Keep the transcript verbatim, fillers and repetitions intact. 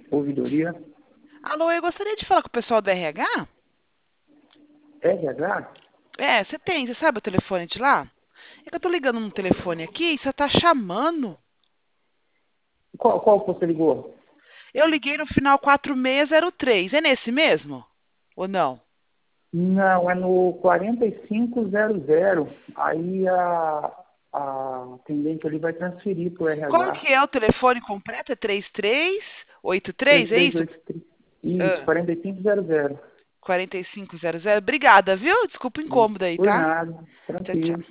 Ouvidoria? Alô, eu gostaria de falar com o pessoal do R H. R H? É, você tem, você sabe o telefone de lá? É que eu tô ligando num telefone aqui e você tá chamando. Qual, qual que você ligou? Eu liguei no final quatro seis zero três. É nesse mesmo? Ou não? Não, é no quarenta e cinco zero zero. Aí a, a atendente ali vai transferir para o Qual R H. que é o telefone completo? É três três oito três, é isso? três três oito três. Isso, Ah, quarenta e cinco zero zero. quarenta e cinco zero zero. Obrigada, viu? Desculpa o Isso, incômodo aí, por tá? nada. Tchau, tchau. Tranquilo.